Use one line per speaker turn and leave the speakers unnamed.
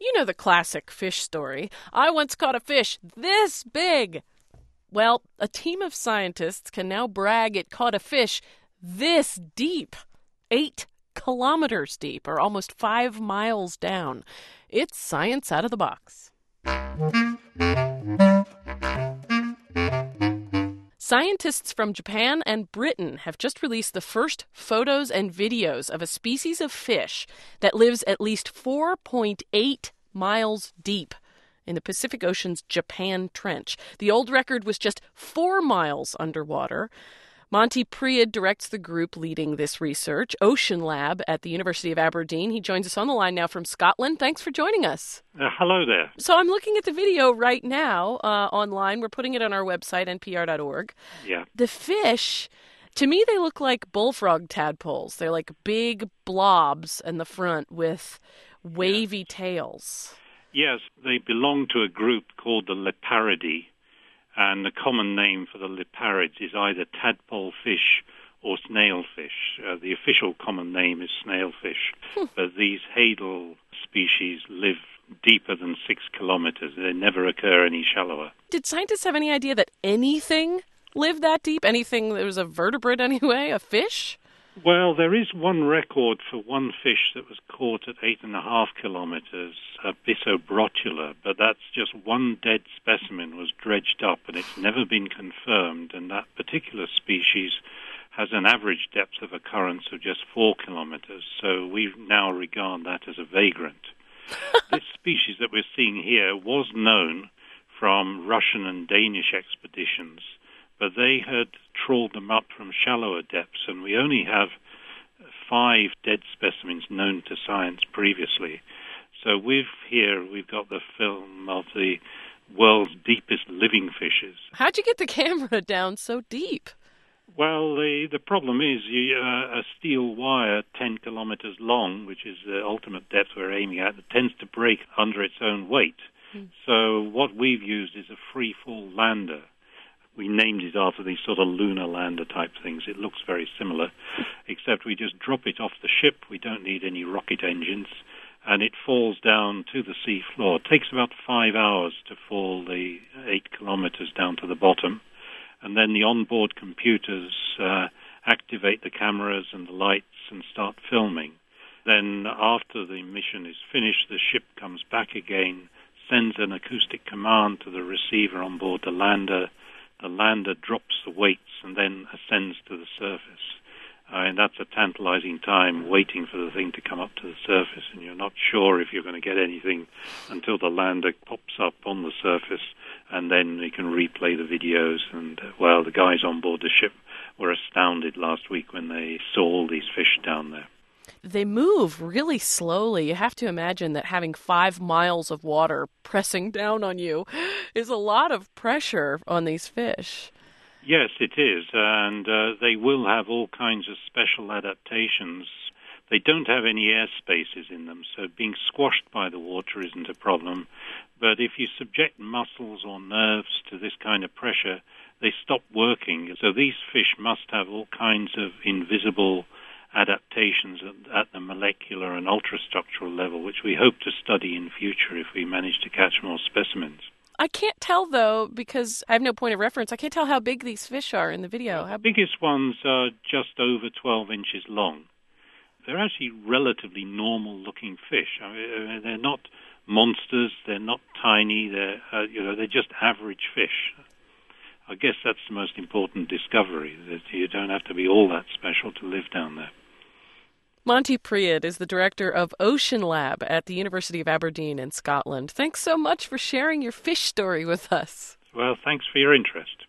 You know the classic fish story. I once caught a fish this big. Well, a team of scientists can now brag it caught a fish this deep. 8 kilometers deep, or almost 5 miles down. It's science out of the box. Scientists from Japan and Britain have just released the first photos and videos of a species of fish that lives at least 4.8 miles deep in the Pacific Ocean's Japan Trench. The old record was just 4 miles underwater. Monty Priede directs the group leading this research, Ocean Lab at the University of Aberdeen. He joins us on the line now from Scotland. Thanks for joining us.
Hello there.
So I'm looking at the video right now online. We're putting it on our website, npr.org.
Yeah.
The fish, to me, they look like bullfrog tadpoles. They're like big blobs in the front with wavy tails.
Yes, they belong to a group called the Leparidae. And the common name for the leparids is either tadpole fish or snailfish. The official common name is snailfish. But these hadal species live deeper than 6 kilometers. They never occur any shallower.
Did scientists have any idea that anything lived that deep? Anything that was a vertebrate anyway? A fish?
Well, there is one record for one fish that was caught at 8.5 kilometers, a Bissobrotula, but that's just one dead specimen was dredged up, and it's never been confirmed, and that particular species has an average depth of occurrence of just 4 kilometers, so we now regard that as a vagrant. This species that we're seeing here was known from Russian and Danish expeditions, but they had trawled them up from shallower depths, and we only have 5 dead specimens known to science previously. So we've got the film of the world's deepest living fishes.
How'd you get the camera down so deep?
Well, the problem is a steel wire 10 kilometers long, which is the ultimate depth we're aiming at, it tends to break under its own weight. So what we've used is a free-fall lander. We named it after these sort of lunar lander type things. It looks very similar, except we just drop it off the ship. We don't need any rocket engines, and it falls down to the sea floor. It takes about 5 hours to fall the 8 kilometers down to the bottom, and then the onboard computers activate the cameras and the lights and start filming. Then after the mission is finished, the ship comes back again, sends an acoustic command to the receiver on board the lander. The lander drops the weights and then ascends to the surface. And that's a tantalizing time waiting for the thing to come up to the surface, and you're not sure if you're going to get anything until the lander pops up on the surface, and then you can replay the videos. And, the guys on board the ship were astounded last week when they saw all these fish down there.
They move really slowly. You have to imagine that having 5 miles of water pressing down on you is a lot of pressure on these fish.
Yes, it is, and they will have all kinds of special adaptations. They don't have any air spaces in them, so being squashed by the water isn't a problem. But if you subject muscles or nerves to this kind of pressure, they stop working. So these fish must have all kinds of invisible adaptations at the molecular and ultrastructural level, which we hope to study in future if we manage to catch more specimens.
I can't tell, though, because I have no point of reference. I can't tell how big these fish are in the video.
The biggest ones are just over 12 inches long. They're actually relatively normal-looking fish. I mean, they're not monsters. They're not tiny. They're just average fish. I guess that's the most important discovery, that you don't have to be all that special to live down there.
Monty Priede is the director of Ocean Lab at the University of Aberdeen in Scotland. Thanks so much for sharing your fish story with us.
Well, thanks for your interest.